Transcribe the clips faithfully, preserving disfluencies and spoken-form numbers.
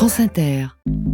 France Inter.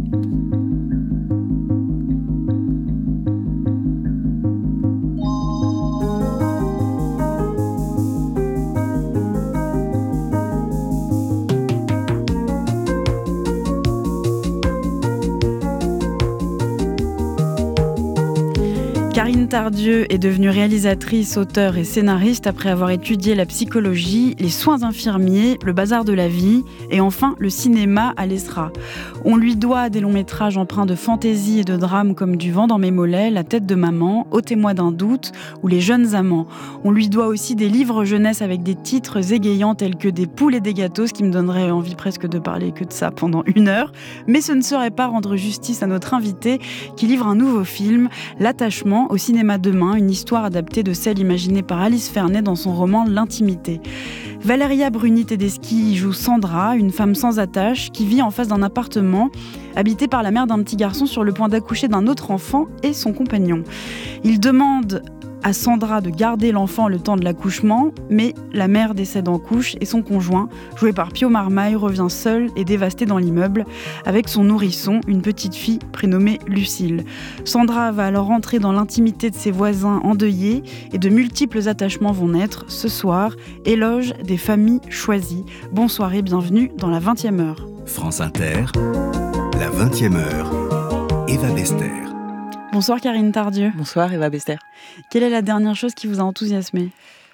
Karine Tardieu est devenue réalisatrice, auteure et scénariste après avoir étudié la psychologie, les soins infirmiers, le bazar de la vie et enfin le cinéma à l'E S R A. On lui doit des longs métrages empreints de fantaisie et de drame comme Du vent dans mes mollets, La tête de maman, Ôtez-moi d'un doute ou Les jeunes amants. On lui doit aussi des livres jeunesse avec des titres égayants tels que Des poules et des gâteaux, ce qui me donnerait envie presque de parler que de ça pendant une heure. Mais ce ne serait pas rendre justice à notre invité qui livre un nouveau film, L'attachement, au cinéma demain, une histoire adaptée de celle imaginée par Alice Fernet dans son roman L'intimité. Valeria Bruni-Tedeschi y joue Sandra, une femme sans attache qui vit en face d'un appartement habité par la mère d'un petit garçon sur le point d'accoucher d'un autre enfant et son compagnon. Il demande à Sandra de garder l'enfant le temps de l'accouchement, mais la mère décède en couche et son conjoint, joué par Pio Marmaille, revient seul et dévasté dans l'immeuble avec son nourrisson, une petite fille prénommée Lucille. Sandra va alors entrer dans l'intimité de ses voisins endeuillés et de multiples attachements vont naître. Ce soir, éloge des familles choisies. Bonsoir et bienvenue dans la vingtième heure. France Inter, la vingtième heure, Eva Bester. Bonsoir Karine Tardieu. Bonsoir Eva Bester. Quelle est la dernière chose qui vous a enthousiasmé ?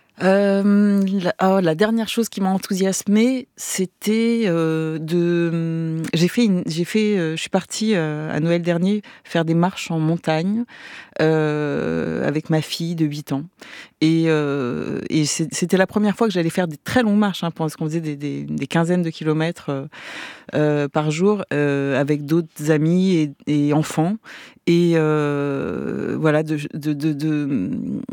Euh, la, oh, la dernière chose qui m'a enthousiasmée, c'était euh, de. J'ai fait, une, j'ai fait, euh, je suis partie euh, à Noël dernier faire des marches en montagne euh, avec ma fille de huit ans, et, euh, et c'était la première fois que j'allais faire des très longues marches, hein, parce qu'on faisait des, des, des quinzaines de kilomètres euh, euh, par jour euh, avec d'autres amis et, et enfants, et euh, voilà de de, de, de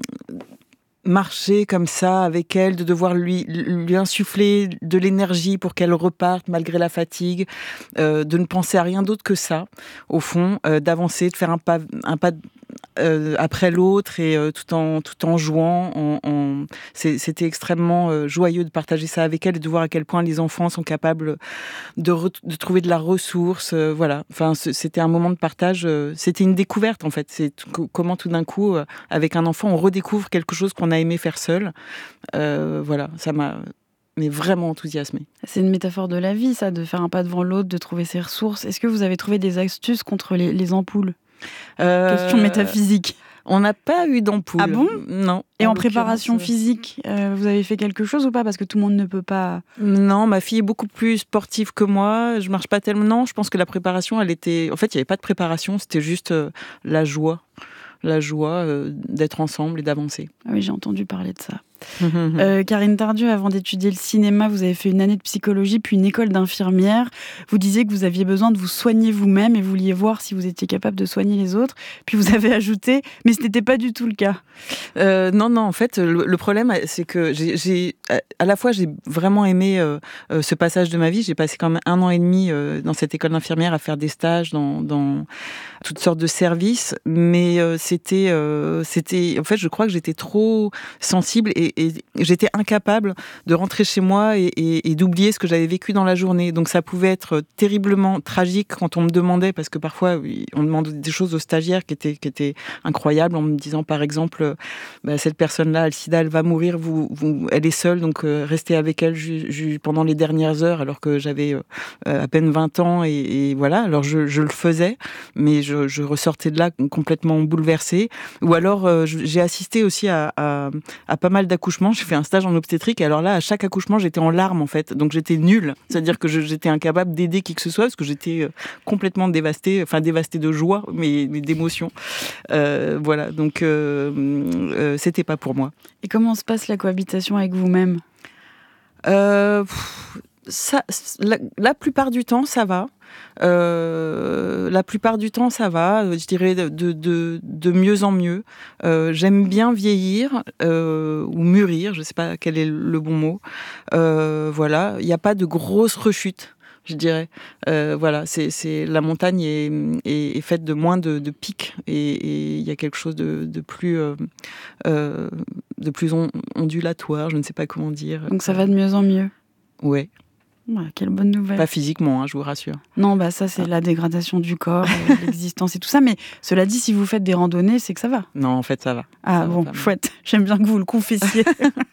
marcher comme ça avec elle, de devoir lui, lui insuffler de l'énergie pour qu'elle reparte malgré la fatigue, euh, de ne penser à rien d'autre que ça, au fond, euh, d'avancer, de faire un pas, un pas euh, après l'autre et euh, tout en tout en jouant. En, en... C'est, c'était extrêmement euh, joyeux de partager ça avec elle et de voir à quel point les enfants sont capables de, re- de trouver de la ressource. Euh, voilà. Enfin, c'était un moment de partage. Euh, c'était une découverte en fait. C'est t- comment tout d'un coup, euh, avec un enfant, on redécouvre quelque chose qu'on a aimé faire seul. Euh, voilà, ça m'a mais vraiment enthousiasmée. C'est une métaphore de la vie, ça, de faire un pas devant l'autre, de trouver ses ressources. Est-ce que vous avez trouvé des astuces contre les, les ampoules ? euh, Question métaphysique. On n'a pas eu d'ampoule. Ah bon ? Non. Et en, en préparation physique, euh, vous avez fait quelque chose ou pas ? Parce que tout le monde ne peut pas... Non, ma fille est beaucoup plus sportive que moi. Je marche pas tellement. Non, je pense que la préparation, elle était... En fait, il n'y avait pas de préparation, c'était juste euh, la joie. La joie euh, d'être ensemble et d'avancer. Ah oui, j'ai entendu parler de ça. euh, Karine Tardieu, avant d'étudier le cinéma, vous avez fait une année de psychologie, puis une école d'infirmière. Vous disiez que vous aviez besoin de vous soigner vous-même et vous vouliez voir si vous étiez capable de soigner les autres. Puis vous avez ajouté, mais ce n'était pas du tout le cas. Euh, non, non, en fait, le, le problème, c'est que j'ai, j'ai, à la fois, j'ai vraiment aimé euh, euh, ce passage de ma vie. J'ai passé quand même un an et demi euh, dans cette école d'infirmière à faire des stages dans, dans toutes sortes de services, mais euh, c'était, euh, c'était, en fait, je crois que j'étais trop sensible et Et j'étais incapable de rentrer chez moi et, et, et d'oublier ce que j'avais vécu dans la journée. Donc ça pouvait être terriblement tragique quand on me demandait, parce que parfois on demandait des choses aux stagiaires qui étaient, qui étaient incroyables, en me disant par exemple, bah, cette personne-là, elle, sida, elle va mourir, vous, vous, elle est seule, donc euh, restez avec elle ju, ju, pendant les dernières heures, alors que j'avais euh, à peine vingt ans, et, et voilà, alors je, je le faisais, mais je, je ressortais de là complètement bouleversée. Ou alors euh, j'ai assisté aussi à, à, à pas mal d'accouchements. J'ai fait un stage en obstétrique et alors là, à chaque accouchement, j'étais en larmes en fait. Donc j'étais nulle. C'est-à-dire que je, j'étais incapable d'aider qui que ce soit parce que j'étais euh, complètement dévastée, enfin dévastée de joie, mais, mais d'émotion. Euh, voilà, donc euh, euh, c'était pas pour moi. Et comment se passe la cohabitation avec vous-même ? euh, pff, ça, la, la plupart du temps, ça va. Euh, la plupart du temps, ça va. Je dirais de, de, de mieux en mieux. Euh, j'aime bien vieillir euh, ou mûrir. Je ne sais pas quel est le bon mot. Euh, voilà. Il n'y a pas de grosses rechutes, je dirais. Euh, voilà. C'est, c'est, la montagne est, est, est faite de moins de, de pics et il y a quelque chose de, de plus, euh, euh, de plus on, ondulatoire. Je ne sais pas comment dire. Donc ça va de mieux en mieux. Ouais. Bah, quelle bonne nouvelle. Pas physiquement, hein, je vous rassure. Non, bah ça c'est ah. la dégradation du corps, euh, l'existence et tout ça. Mais cela dit, si vous faites des randonnées, c'est que ça va. Non, en fait, ça va. Ah ça bon, va chouette. J'aime bien que vous le confessiez.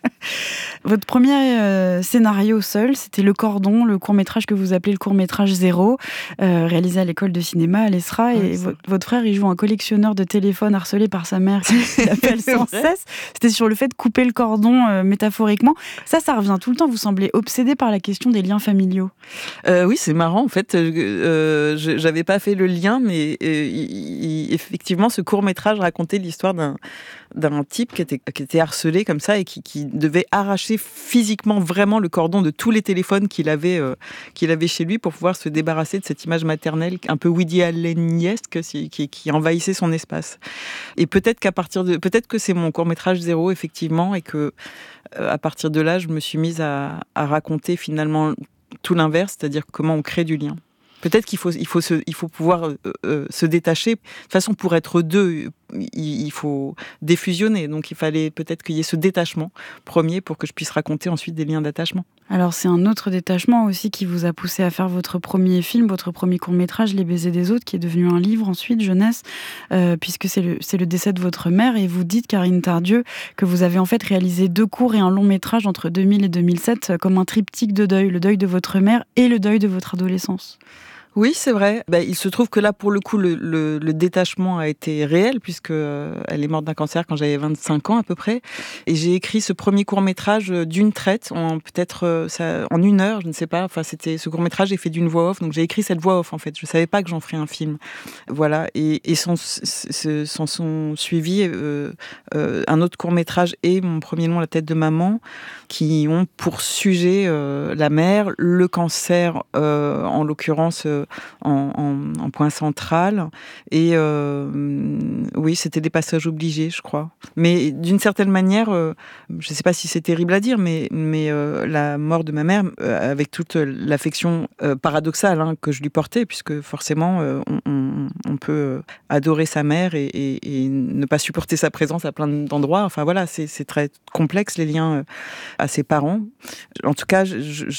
Votre premier euh, scénario seul, c'était Le Cordon, le court-métrage que vous appelez le court-métrage Zéro, euh, réalisé à l'école de cinéma à l'E S R A. Ouais, et vo- votre frère, il joue un collectionneur de téléphones harcelé par sa mère qui l'appelle sans cesse. C'était sur le fait de couper le cordon euh, métaphoriquement. Ça, ça revient tout le temps. Vous semblez obsédé par la question des liens familiaux. Euh, oui, c'est marrant. En fait, euh, je, j'avais pas fait le lien, mais euh, il, il, effectivement, ce court-métrage racontait l'histoire d'un, d'un type qui était, qui était harcelé comme ça et qui, qui devait arracher physiquement vraiment le cordon de tous les téléphones qu'il avait, euh, qu'il avait chez lui pour pouvoir se débarrasser de cette image maternelle un peu Woody Allen-esque qui, qui, qui envahissait son espace. Et peut-être qu'à partir de, peut-être que c'est mon court-métrage Zéro, effectivement, et que euh, à partir de là, je me suis mise à, à raconter finalement tout l'inverse, c'est-à-dire comment on crée du lien. Peut-être qu'il faut, il faut, se, il faut pouvoir euh, euh, se détacher. De toute façon, pour être deux, il, il faut défusionner. Donc, il fallait peut-être qu'il y ait ce détachement premier pour que je puisse raconter ensuite des liens d'attachement. Alors, c'est un autre détachement aussi qui vous a poussé à faire votre premier film, votre premier court-métrage, Les baisers des autres, qui est devenu un livre ensuite, jeunesse, euh, puisque c'est le, c'est le décès de votre mère. Et vous dites, Karine Tardieu, que vous avez en fait réalisé deux courts et un long métrage entre deux mille et deux mille sept, comme un triptyque de deuil, le deuil de votre mère et le deuil de votre adolescence. Oui, c'est vrai. Ben, il se trouve que là, pour le coup, le, le, le détachement a été réel, puisque euh, elle est morte d'un cancer quand j'avais vingt-cinq ans à peu près. Et j'ai écrit ce premier court-métrage d'une traite, en peut-être euh, ça, en une heure, je ne sais pas. Enfin, c'était ce court-métrage est fait d'une voix off, donc j'ai écrit cette voix off en fait. Je savais pas que j'en ferais un film, voilà. Et, et s'en, s'en sont suivis euh, euh, un autre court-métrage et mon premier nom, La tête de maman, qui ont pour sujet euh, la mère, le cancer, euh, en l'occurrence. Euh, En, en, en point central. Et euh, oui, c'était des passages obligés, je crois. Mais d'une certaine manière, euh, je ne sais pas si c'est terrible à dire, mais, mais euh, la mort de ma mère, euh, avec toute l'affection euh, paradoxale hein, que je lui portais, puisque forcément, euh, on, on, on peut adorer sa mère et, et, et ne pas supporter sa présence à plein d'endroits. Enfin voilà, c'est, c'est très complexe, les liens à ses parents. En tout cas, je, je,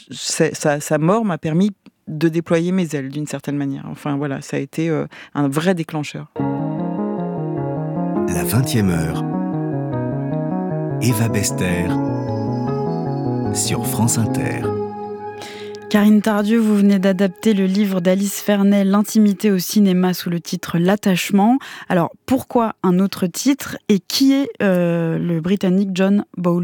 sa, sa mort m'a permis de déployer mes ailes d'une certaine manière. Enfin voilà, ça a été euh, un vrai déclencheur. La vingtième heure, Eva Bester sur France Inter. Karine Tardieu, vous venez d'adapter le livre d'Alice Fernet, L'intimité au cinéma, sous le titre L'attachement. Alors, pourquoi un autre titre et qui est euh, le Britannique John Bowlby ?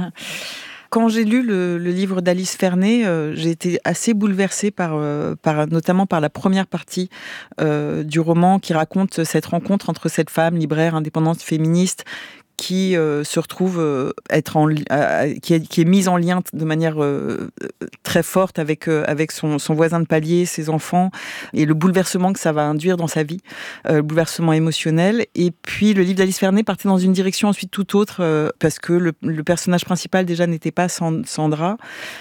Quand j'ai lu le, le livre d'Alice Fernet, euh, j'ai été assez bouleversée par, euh, par, notamment par la première partie euh, du roman qui raconte cette rencontre entre cette femme libraire, indépendante, féministe, qui euh, se retrouve euh, être en euh, qui, est, qui est mise en lien de manière euh, très forte avec euh, avec son, son voisin de palier, ses enfants, et le bouleversement que ça va induire dans sa vie, euh, le bouleversement émotionnel. Et puis le livre d'Alice Fernet partait dans une direction ensuite tout autre euh, parce que le, le personnage principal déjà n'était pas Sandra,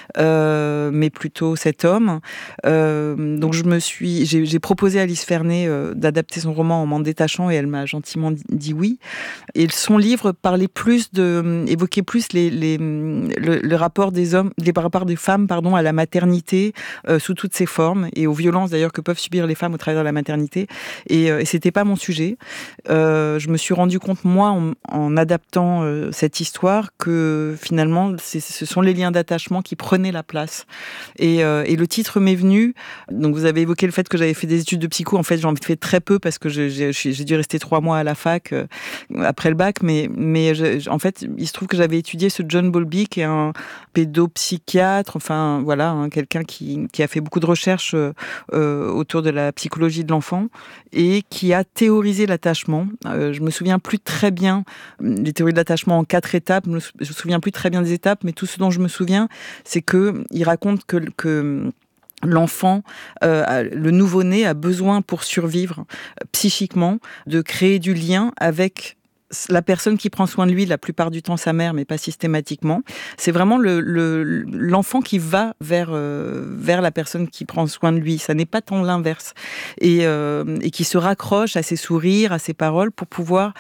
euh, mais plutôt cet homme. Euh, donc je me suis, j'ai, j'ai proposé à Alice Fernet euh, d'adapter son roman en m'en détachant et elle m'a gentiment dit oui. Et son livre parlait plus de, évoquait plus les, les, le, le rapport des hommes, les rapports des femmes, pardon, à la maternité euh, sous toutes ses formes et aux violences d'ailleurs que peuvent subir les femmes au travers de la maternité. Et, euh, et c'était pas mon sujet. Euh, je me suis rendu compte moi en, en adaptant euh, cette histoire que finalement c'est, ce sont les liens d'attachement qui prenaient la place. Et, euh, et le titre m'est venu. Donc vous avez évoqué le fait que j'avais fait des études de psycho. En fait, j'en ai fait très peu parce que je, j'ai, j'ai dû rester trois mois à la fac euh, après le bac, mais Mais je, en fait, il se trouve que j'avais étudié ce John Bowlby, qui est un pédopsychiatre, enfin voilà, hein, quelqu'un qui, qui a fait beaucoup de recherches euh, autour de la psychologie de l'enfant et qui a théorisé l'attachement. Euh, je me souviens plus très bien des théories de l'attachement en quatre étapes. Je me, je me souviens plus très bien des étapes, mais tout ce dont je me souviens, c'est que il raconte que, que l'enfant, euh, le nouveau-né a besoin pour survivre euh, psychiquement de créer du lien avec la personne qui prend soin de lui, la plupart du temps sa mère, mais pas systématiquement. C'est vraiment le, le, l'enfant qui va vers, euh, vers la personne qui prend soin de lui. Ça n'est pas tant l'inverse. Et, euh, et qui se raccroche à ses sourires, à ses paroles pour pouvoir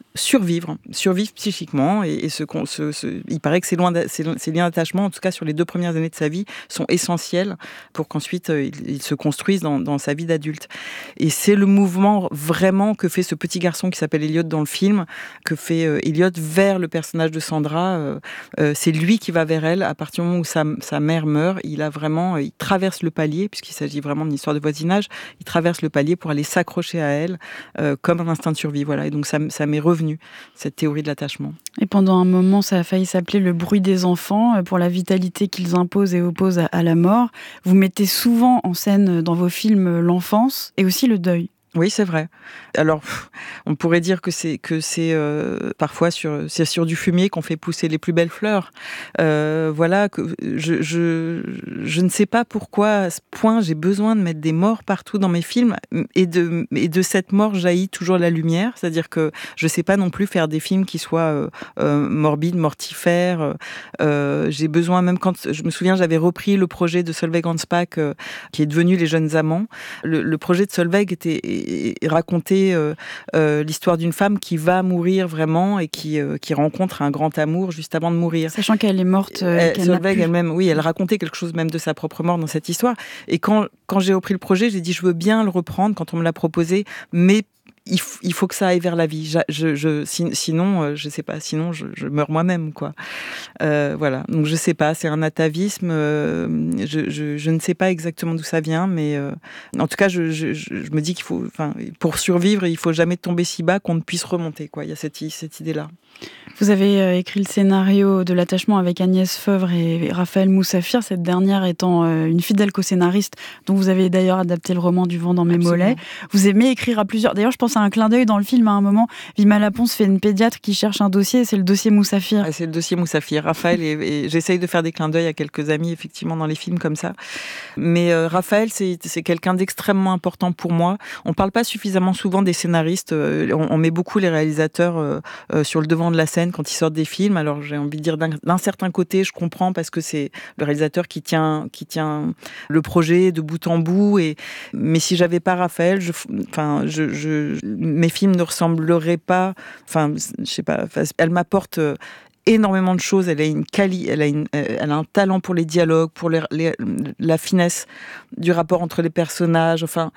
survivre, survivre psychiquement et, et se, se, se, il paraît que ces, loin ces, ces liens d'attachement, en tout cas sur les deux premières années de sa vie, sont essentiels pour qu'ensuite euh, il, il se construise dans, dans sa vie d'adulte. Et c'est le mouvement vraiment que fait ce petit garçon qui s'appelle Elliot dans le film, que fait euh, Elliot vers le personnage de Sandra. Euh, euh, c'est lui qui va vers elle à partir du moment où sa, sa mère meurt. Il a vraiment, il traverse le palier puisqu'il s'agit vraiment d'une histoire de voisinage. Il traverse le palier pour aller s'accrocher à elle euh, comme un instinct de survie. Voilà. Et donc ça, ça m'est revenu, cette théorie de l'attachement. Et pendant un moment, ça a failli s'appeler le bruit des enfants, pour la vitalité qu'ils imposent et opposent à, à la mort. Vous mettez souvent en scène dans vos films l'enfance et aussi le deuil. Oui, c'est vrai. Alors, on pourrait dire que c'est que c'est euh, parfois sur c'est sur du fumier qu'on fait pousser les plus belles fleurs. Euh, voilà, que je je je ne sais pas pourquoi à ce point j'ai besoin de mettre des morts partout dans mes films et de et de cette mort jaillit toujours la lumière. C'est-à-dire que je sais pas non plus faire des films qui soient euh, euh, morbides, mortifères. Euh, j'ai besoin, même quand je me souviens, j'avais repris le projet de Solveig Hansbach euh, qui est devenu Les Jeunes Amants. Le, le projet de Solveig était et raconter euh, euh, l'histoire d'une femme qui va mourir vraiment et qui, euh, qui rencontre un grand amour juste avant de mourir. Sachant qu'elle est morte. Euh, elle, qu'elle Solveig elle-même, oui, elle racontait quelque chose même de sa propre mort dans cette histoire. Et quand, quand j'ai repris le projet, j'ai dit je veux bien le reprendre quand on me l'a proposé, mais il, f- il faut que ça aille vers la vie. Je, je, je, sinon, euh, je sais pas, sinon je, je meurs moi-même, quoi. Euh, voilà. Donc je sais pas, c'est un atavisme. Euh, je, je, je ne sais pas exactement d'où ça vient, mais euh, en tout cas, je, je, je me dis qu'il faut, enfin, pour survivre, il faut jamais tomber si bas qu'on ne puisse remonter, quoi. Il y a cette, cette idée-là. Vous avez euh, écrit le scénario de l'attachement avec Agnès Feuvre et Raphaël Moussafir, cette dernière étant euh, une fidèle co-scénariste, dont vous avez d'ailleurs adapté le roman Du vent dans mes Absolument. mollets. Vous aimez écrire à plusieurs. D'ailleurs, je pense à un clin d'œil dans le film à un moment. Vima Laponce fait une pédiatre qui cherche un dossier, c'est le dossier Moussafir. Ah, c'est le dossier Moussafir. Raphaël, et, et j'essaye de faire des clins d'œil à quelques amis, effectivement, dans les films comme ça. Mais euh, Raphaël, c'est, c'est quelqu'un d'extrêmement important pour moi. On parle pas suffisamment souvent des scénaristes. Euh, on, on met beaucoup les réalisateurs euh, euh, sur le devant de la scène quand ils sortent des films. Alors j'ai envie de dire d'un, d'un certain côté, je comprends parce que c'est le réalisateur qui tient qui tient le projet de bout en bout. Et mais si j'avais pas Raphaël, je, enfin, je, je, mes films ne ressembleraient pas. Enfin, je sais pas. Elle m'apporte Euh, énormément de choses. Elle a une quali, elle a une, elle a un talent pour les dialogues, pour les, les, la finesse du rapport entre les personnages. Enfin,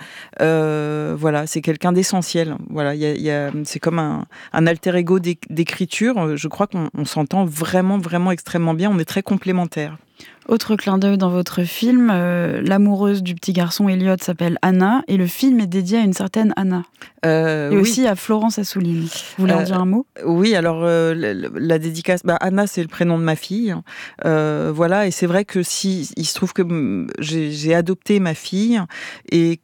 euh, voilà, c'est quelqu'un d'essentiel. Voilà, il y a, y a, c'est comme un, un alter ego d'écriture. Je crois qu'on on s'entend vraiment, vraiment extrêmement bien. On est très complémentaires. Autre clin d'œil dans votre film, euh, l'amoureuse du petit garçon Elliot s'appelle Anna et le film est dédié à une certaine Anna. Euh, et oui. aussi à Florence Assouline. Vous voulez euh, en dire un mot ? Oui, alors euh, la, la dédicace, bah, Anna c'est le prénom de ma fille, euh, voilà, et c'est vrai que si il se trouve que j'ai, j'ai adopté ma fille et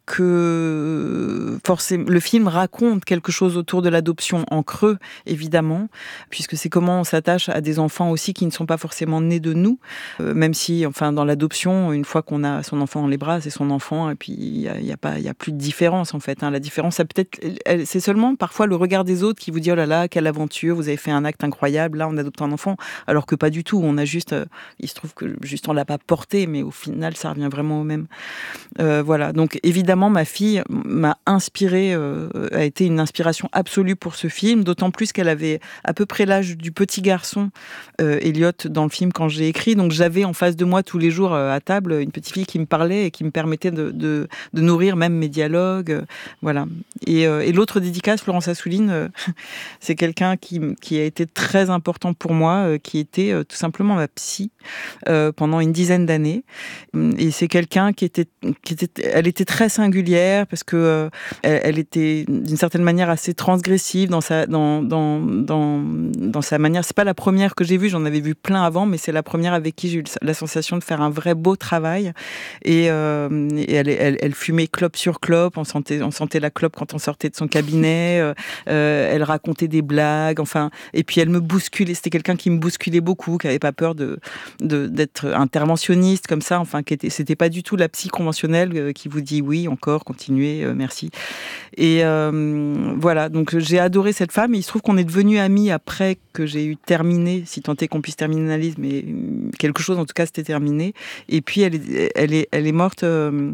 que forcément le film raconte quelque chose autour de l'adoption en creux, évidemment, puisque c'est comment on s'attache à des enfants aussi qui ne sont pas forcément nés de nous, euh, même si, enfin, dans l'adoption, une fois qu'on a son enfant dans les bras, c'est son enfant, et puis il y a, y a pas, il y a plus de différence en fait. Hein. La différence, ça peut-être Elle, c'est seulement parfois le regard des autres qui vous dit oh là là, quelle aventure, vous avez fait un acte incroyable, là on adopte un enfant, alors que pas du tout, on a juste, euh, il se trouve que juste on l'a pas porté, mais au final ça revient vraiment au même. Euh, voilà, donc évidemment ma fille m'a inspirée, euh, a été une inspiration absolue pour ce film, d'autant plus qu'elle avait à peu près l'âge du petit garçon euh, Elliot dans le film quand j'ai écrit, donc j'avais en face de moi tous les jours euh, à table une petite fille qui me parlait et qui me permettait de, de, de nourrir même mes dialogues, euh, voilà. Et, euh, et l'autre dédicace, Florence Assouline, euh, c'est quelqu'un qui, qui a été très important pour moi, euh, qui était euh, tout simplement ma psy euh, pendant une dizaine d'années. Et c'est quelqu'un qui était, qui était, elle était très singulière parce que euh, elle, elle était d'une certaine manière assez transgressive dans sa, dans, dans, dans, dans sa manière. C'est pas la première que j'ai vue, j'en avais vu plein avant, mais c'est la première avec qui j'ai eu la sensation de faire un vrai beau travail. Et, euh, et elle, elle, elle fumait clope sur clope, on sentait, on sentait la clope quand on sortait de son cabinet, euh, euh, elle racontait des blagues, enfin, et puis elle me bousculait, c'était quelqu'un qui me bousculait beaucoup, qui avait pas peur de, de d'être interventionniste comme ça, enfin, qui était, c'était pas du tout la psy conventionnelle euh, qui vous dit oui, encore, continuez, euh, merci. Et euh, voilà, donc j'ai adoré cette femme, et il se trouve qu'on est devenus amis après que j'ai eu terminé, si tant est qu'on puisse terminer l'analyse, mais quelque chose en tout cas c'était terminé, et puis elle est, elle est, elle est morte... Euh,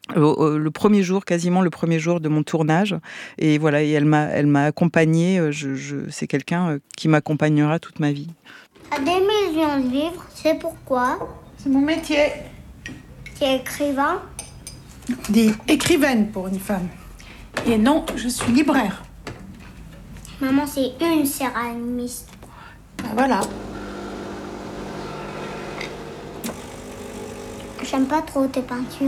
euh, le premier jour, quasiment le premier jour de mon tournage. Et voilà, et elle m'a, elle m'a accompagnée. Je, je, c'est quelqu'un qui m'accompagnera toute ma vie. À des millions de livres, c'est pourquoi? C'est mon métier. Tu es écrivain? Dis écrivaine pour une femme. Et non, je suis libraire. Maman, c'est une céramiste. Ben voilà. J'aime pas trop tes peintures.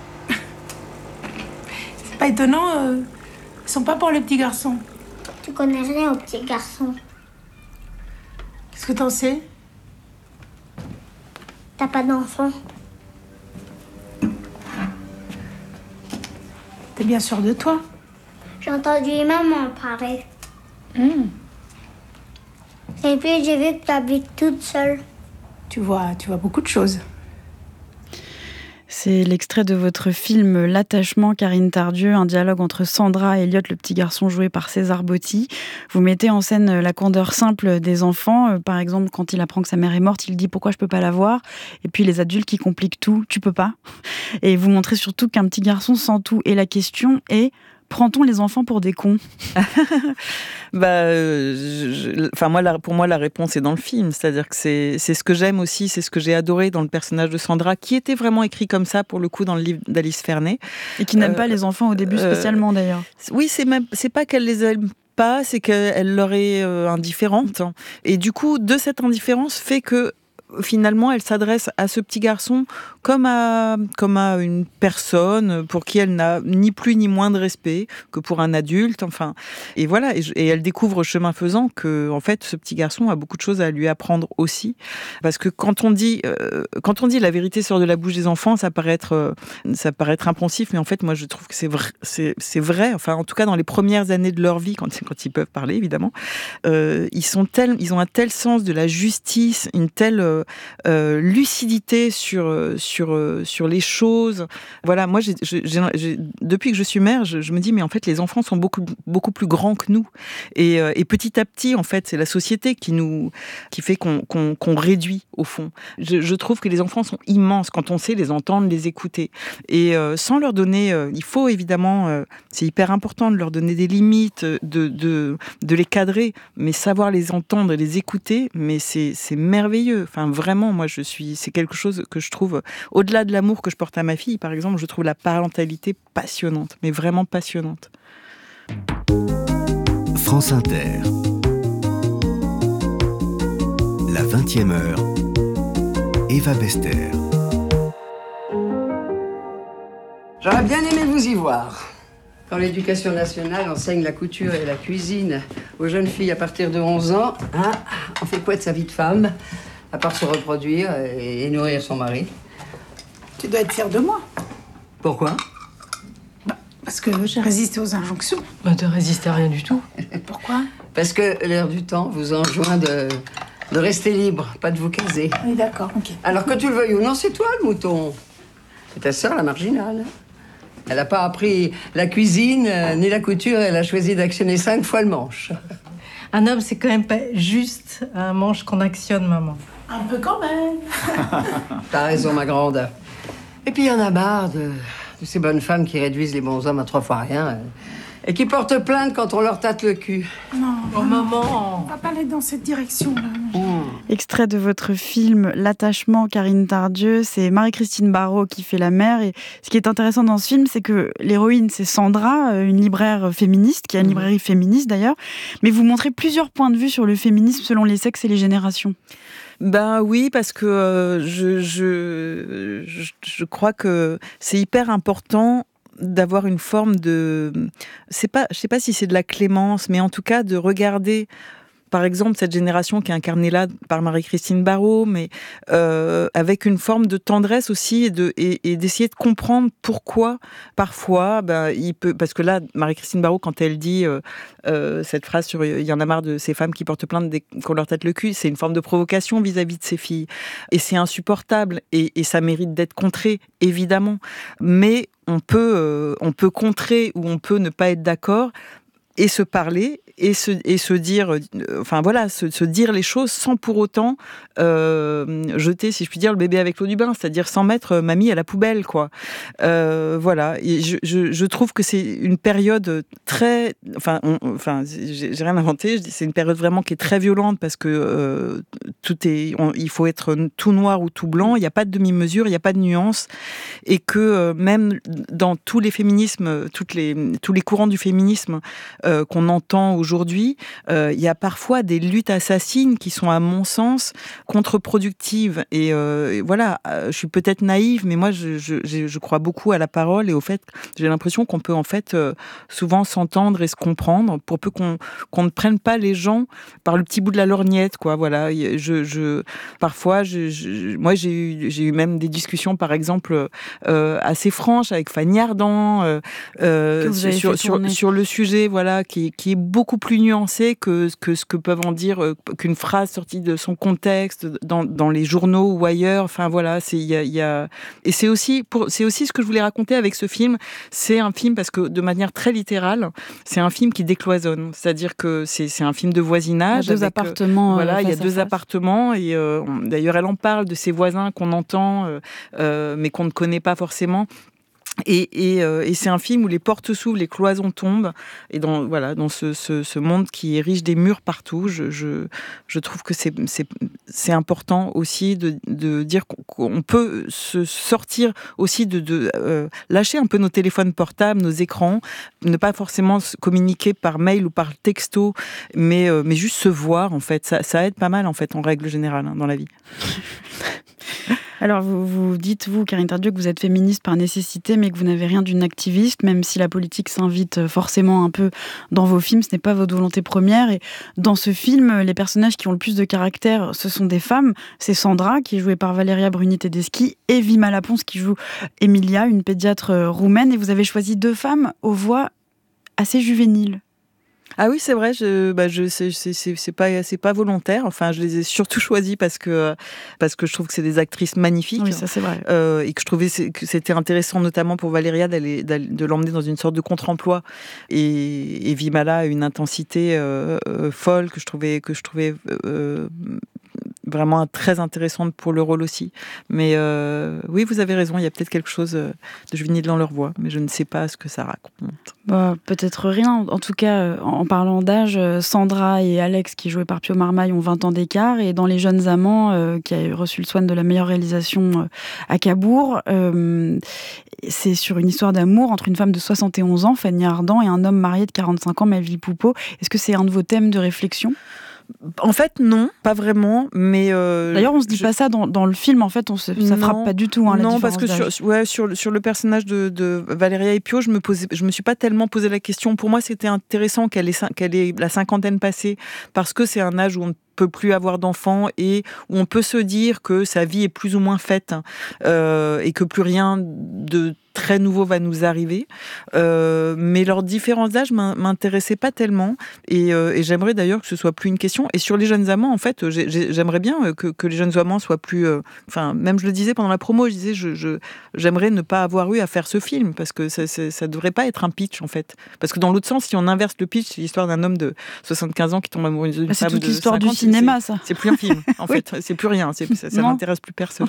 C'est pas étonnant, euh, ils sont pas pour les petits garçons. Tu connais rien aux petits garçons. Qu'est-ce que t'en sais? T'as pas d'enfant. T'es bien sûre de toi? J'ai entendu maman parler. Mmh. Et puis j'ai vu que t'habites toute seule. Tu vois, tu vois beaucoup de choses. C'est l'extrait de votre film L'attachement, Karine Tardieu, un dialogue entre Sandra et Elliot, le petit garçon joué par César Botti. Vous mettez en scène la candeur simple des enfants. Par exemple, quand il apprend que sa mère est morte, il dit « Pourquoi je peux pas la voir ?» Et puis les adultes qui compliquent tout, « Tu peux pas ?» Et vous montrez surtout qu'un petit garçon sent tout. Et la question est... Prend-on les enfants pour des cons? bah, euh, je, je, enfin moi, la, pour moi, la réponse est dans le film. C'est-à-dire que c'est, c'est ce que j'aime aussi, c'est ce que j'ai adoré dans le personnage de Sandra, qui était vraiment écrit comme ça, pour le coup, dans le livre d'Alice Fernet. Et qui n'aime euh, pas les enfants au début spécialement, euh, d'ailleurs. Oui, c'est même, c'est pas qu'elle les aime pas, c'est qu'elle leur est euh, indifférente. Et du coup, de cette indifférence fait que finalement, elle s'adresse à ce petit garçon comme à, comme à une personne pour qui elle n'a ni plus ni moins de respect que pour un adulte. Enfin, et voilà. Et, et elle découvre chemin faisant que, en fait, ce petit garçon a beaucoup de choses à lui apprendre aussi. Parce que quand on dit, euh, quand on dit la vérité sort de la bouche des enfants, ça paraît être, euh, ça paraît être impensif, mais en fait, moi, je trouve que c'est vrai. C'est, c'est vrai. Enfin, en tout cas, dans les premières années de leur vie, quand, quand ils peuvent parler, évidemment, euh, ils sont tels, ils ont un tel sens de la justice, une telle euh, Euh, lucidité sur sur sur les choses. Voilà, moi, j'ai, j'ai, j'ai, depuis que je suis mère, je, je me dis mais en fait les enfants sont beaucoup beaucoup plus grands que nous. Et, et petit à petit, en fait, c'est la société qui nous qui fait qu'on qu'on, qu'on réduit au fond. Je, je trouve que les enfants sont immenses quand on sait les entendre, les écouter. Et euh, sans leur donner, euh, il faut évidemment, euh, c'est hyper important de leur donner des limites, de de de les cadrer, mais savoir les entendre et les écouter, mais c'est c'est merveilleux. Enfin vraiment. Moi, je suis, c'est quelque chose que je trouve, au-delà de l'amour que je porte à ma fille, par exemple, je trouve la parentalité passionnante, mais vraiment passionnante. France Inter. La vingtième heure. Eva Bester. J'aurais bien aimé vous y voir. Quand l'éducation nationale enseigne la couture et la cuisine aux jeunes filles à partir de onze ans, hein, on fait quoi de sa vie de femme ? À part se reproduire et nourrir son mari. Tu dois être fière de moi. Pourquoi? Bah, parce que j'ai résisté aux injonctions. Bah, tu résistes à rien du tout. Pourquoi? Parce que l'air du temps vous enjoint de, de rester libre, pas de vous caser. Oui, d'accord, ok. Alors que tu le veuilles ou non, c'est toi le mouton. C'est ta sœur, la marginale. Elle n'a pas appris la cuisine euh, ni la couture, elle a choisi d'actionner cinq fois le manche. Un homme, c'est quand même pas juste un manche qu'on actionne, maman. Un peu quand même. T'as raison, ma grande. Et puis, il y en a marre de, de ces bonnes femmes qui réduisent les bons hommes à trois fois rien euh, et qui portent plainte quand on leur tâte le cul. Non, oh, maman. On va pas aller dans cette direction-là. Mmh. Extrait de votre film L'attachement, Karine Tardieu, c'est Marie-Christine Barrault qui fait la mère. Et ce qui est intéressant dans ce film, c'est que l'héroïne, c'est Sandra, une libraire féministe, qui a une Mmh. librairie féministe d'ailleurs. Mais vous montrez plusieurs points de vue sur le féminisme selon les sexes et les générations. Ben oui, parce que euh, je, je, je, je crois que c'est hyper important d'avoir une forme de... C'est pas, je sais pas si c'est de la clémence, mais en tout cas de regarder... Par exemple, cette génération qui est incarnée là par Marie-Christine Barrault, mais euh, avec une forme de tendresse aussi et, de, et, et d'essayer de comprendre pourquoi, parfois, ben, il peut... Parce que là, Marie-Christine Barrault, quand elle dit euh, euh, cette phrase sur « il y en a marre de ces femmes qui portent plainte dès qu'on leur tâte le cul », c'est une forme de provocation vis-à-vis de ces filles. Et c'est insupportable, et, et ça mérite d'être contré, évidemment. Mais on peut, euh, on peut contrer ou on peut ne pas être d'accord. et se parler et se, et se dire, euh, enfin voilà, se, se dire les choses sans pour autant euh, jeter, si je puis dire, le bébé avec l'eau du bain, c'est-à-dire sans mettre euh, mamie à la poubelle, quoi. Euh, voilà, et je, je, je trouve que c'est une période très, enfin, on, enfin, j'ai, j'ai rien inventé, je dis, c'est une période vraiment qui est très violente parce que euh, tout est, on, il faut être tout noir ou tout blanc, il n'y a pas de demi-mesure, il n'y a pas de nuance, et que euh, même dans tous les féminismes, toutes les, tous les courants du féminisme euh, qu'on entend aujourd'hui, euh, il y a parfois des luttes assassines qui sont, à mon sens, contre-productives. Et, euh, et voilà, je suis peut-être naïve, mais moi, je, je, je crois beaucoup à la parole et au fait, j'ai l'impression qu'on peut en fait euh, souvent s'entendre et se comprendre, pour peu qu'on, qu'on ne prenne pas les gens par le petit bout de la lorgnette, quoi. Voilà, je, je parfois, je, je, moi, j'ai eu, j'ai eu même des discussions, par exemple, euh, assez franches avec Fanny Ardant euh, euh, sur, sur, sur le sujet, voilà, qui, qui est beaucoup plus nuancé que, que ce que peuvent en dire euh, qu'une phrase sortie de son contexte dans, dans les journaux ou ailleurs. Enfin voilà, c'est il y a, y a et c'est aussi pour c'est aussi ce que je voulais raconter avec ce film. C'est un film parce que de manière très littérale, c'est un film qui décloisonne. C'est-à-dire que c'est c'est un film de voisinage. Il y a deux avec, appartements. Euh, voilà, il y a deux face. appartements et euh, d'ailleurs elle en parle de ses voisins qu'on entend euh, euh, mais qu'on ne connaît pas forcément. Et, et, euh, et c'est un film où les portes s'ouvrent, les cloisons tombent, et dans voilà dans ce, ce, ce monde qui érige des murs partout, je, je, je trouve que c'est, c'est, c'est important aussi de, de dire qu'on peut se sortir aussi de, de euh, lâcher un peu nos téléphones portables, nos écrans, ne pas forcément communiquer par mail ou par texto, mais, euh, mais juste se voir en fait, ça, ça aide pas mal en fait en règle générale hein, dans la vie. Alors, vous, vous dites, vous, Carine Tardieu, que vous êtes féministe par nécessité, mais que vous n'avez rien d'une activiste, même si la politique s'invite forcément un peu dans vos films, ce n'est pas votre volonté première. Et dans ce film, les personnages qui ont le plus de caractère, ce sont des femmes. C'est Sandra, qui est jouée par Valeria Bruni-Tedeschi, et Vima Laponce, qui joue Emilia, une pédiatre roumaine. Et vous avez choisi deux femmes aux voix assez juvéniles. Ah oui, c'est vrai, je, bah je, c'est, c'est, c'est, c'est pas, c'est pas volontaire. Enfin, je les ai surtout choisies parce que, parce que je trouve que c'est des actrices magnifiques. Oui, ça c'est vrai. Euh, et que je trouvais que c'était intéressant, notamment pour Valéria, d'aller, d'aller, de l'emmener dans une sorte de contre-emploi. Et, et Vimala a une intensité euh, euh, folle que je trouvais, que je trouvais euh, vraiment très intéressante pour le rôle aussi. Mais euh, oui, vous avez raison, il y a peut-être quelque chose de juvénile dans leur voix, mais je ne sais pas ce que ça raconte. Bah, peut-être rien. En tout cas, en parlant d'âge, Sandra et Alex, qui jouaient par Pio Marmaille, ont vingt ans d'écart. Et dans Les Jeunes Amants, euh, qui a reçu le soin de la meilleure réalisation euh, à Cabourg, euh, c'est sur une histoire d'amour entre une femme de soixante et onze ans, Fanny Ardant, et un homme marié de quarante-cinq ans, Melville Poupeau. Est-ce que c'est un de vos thèmes de réflexion ? En fait, non, pas vraiment, mais... Euh, D'ailleurs, on se dit je... pas ça dans, dans le film, en fait, on se, ça non, frappe pas du tout, hein, la non, différence parce que d'âge. sur, ouais, sur, sur le personnage de, de Valéria et Pio, je me, posais, je me suis pas tellement posé la question. Pour moi, c'était intéressant qu'elle ait, qu'elle ait la cinquantaine passée, parce que c'est un âge où on ne peut plus avoir d'enfants et où on peut se dire que sa vie est plus ou moins faite euh, et que plus rien de très nouveau va nous arriver. Euh, mais leurs différents âges m'intéressaient pas tellement et, euh, et j'aimerais d'ailleurs que ce soit plus une question. Et sur Les Jeunes Amants, en fait, j'ai, j'ai, j'aimerais bien que, que Les Jeunes Amants soient plus... Euh, enfin, même je le disais pendant la promo, je disais je, je, j'aimerais ne pas avoir eu à faire ce film parce que ça, ça, ça devrait pas être un pitch, en fait. Parce que dans l'autre sens, si on inverse le pitch, c'est l'histoire d'un homme de soixante-quinze ans qui tombe amoureux d'une bah, femme de C'est toute l'histoire du cinéma, c'est, ça. C'est plus un film, en oui. fait. C'est plus rien. C'est, ça, ça n'intéresse plus personne.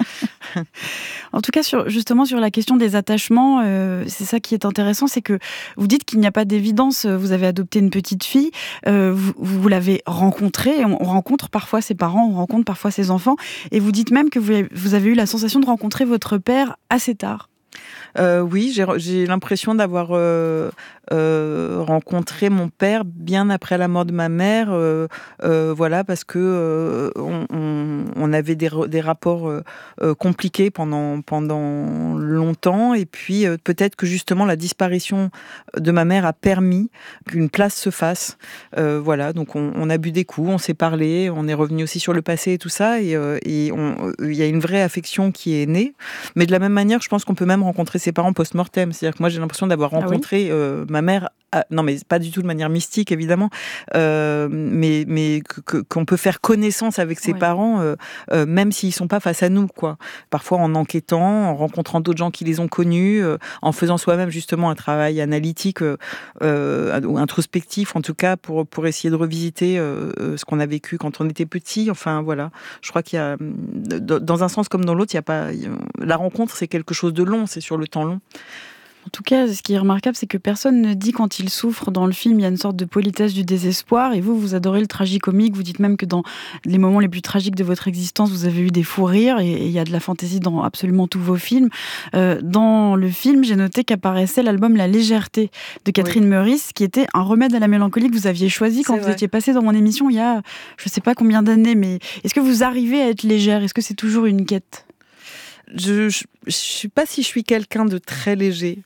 En tout cas, sur, justement, sur la question des attachements, euh, c'est ça qui est intéressant, c'est que vous dites qu'il n'y a pas d'évidence. Vous avez adopté une petite fille, euh, vous, vous l'avez rencontrée. On rencontre parfois ses parents, on rencontre parfois ses enfants. Et vous dites même que vous avez, vous avez eu la sensation de rencontrer votre père assez tard. Euh, oui, j'ai, j'ai l'impression d'avoir euh, euh, rencontré mon père bien après la mort de ma mère, euh, euh, voilà, parce que euh, on, on, on avait des, des rapports euh, compliqués pendant pendant longtemps, et puis euh, peut-être que justement la disparition de ma mère a permis qu'une place se fasse, euh, voilà. Donc on, on a bu des coups, on s'est parlé, on est revenu aussi sur le passé et tout ça, et il et y a une vraie affection qui est née, mais de la même manière, je pense qu'on peut même rencontrer ses parents post-mortem. C'est-à-dire que moi, j'ai l'impression d'avoir rencontré ah oui euh, ma mère ah, non mais pas du tout de manière mystique évidemment, euh, mais mais que, que, qu'on peut faire connaissance avec ses ouais. parents, euh, euh, même s'ils sont pas face à nous, quoi. Parfois en enquêtant, en rencontrant d'autres gens qui les ont connus, euh, en faisant soi-même justement un travail analytique euh, euh, ou introspectif en tout cas pour pour essayer de revisiter euh, ce qu'on a vécu quand on était petit. Enfin voilà, je crois qu'il y a dans un sens comme dans l'autre, il y a pas la rencontre, c'est quelque chose de long, c'est sur le temps long. En tout cas, ce qui est remarquable, c'est que personne ne dit quand il souffre dans le film, il y a une sorte de politesse du désespoir. Et vous, vous adorez le tragicomique. Vous dites même que dans les moments les plus tragiques de votre existence, vous avez eu des fous rires. Et il y a de la fantaisie dans absolument tous vos films. Euh, dans le film, j'ai noté qu'apparaissait l'album La Légèreté de Catherine oui. Meurice, qui était un remède à la mélancolie que vous aviez choisi quand c'est vous vrai. étiez passé dans mon émission il y a je ne sais pas combien d'années. Mais est-ce que vous arrivez à être légère ? Est-ce que c'est toujours une quête ? Je, je, je sais pas si je suis quelqu'un de très léger.